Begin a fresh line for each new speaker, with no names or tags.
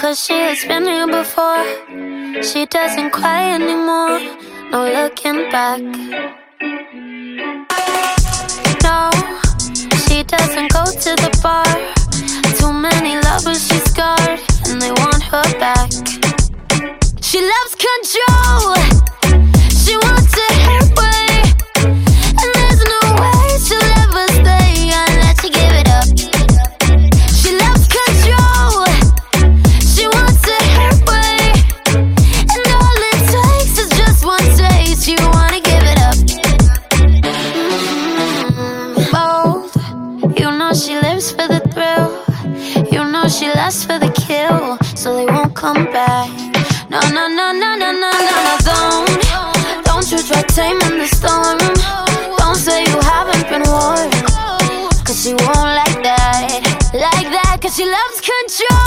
'cause she has been here before. She doesn't cry anymore, no looking back. No, she doesn't go to the bar. Too many lovers she's scarred, and they want her back. She loves control, she wants it her way, and there's no way she'll ever stay unless you give it up. She loves control, she wants it her way, and all it takes is just one taste. You wanna give it up. Bold, you know she lives for the thrill. You know she lasts for the kill, so they won't come back. No, no, no, no, no, no, no, no, don't you try taming the storm. Don't say you haven't been warned, 'cause she won't like that, 'cause she loves control.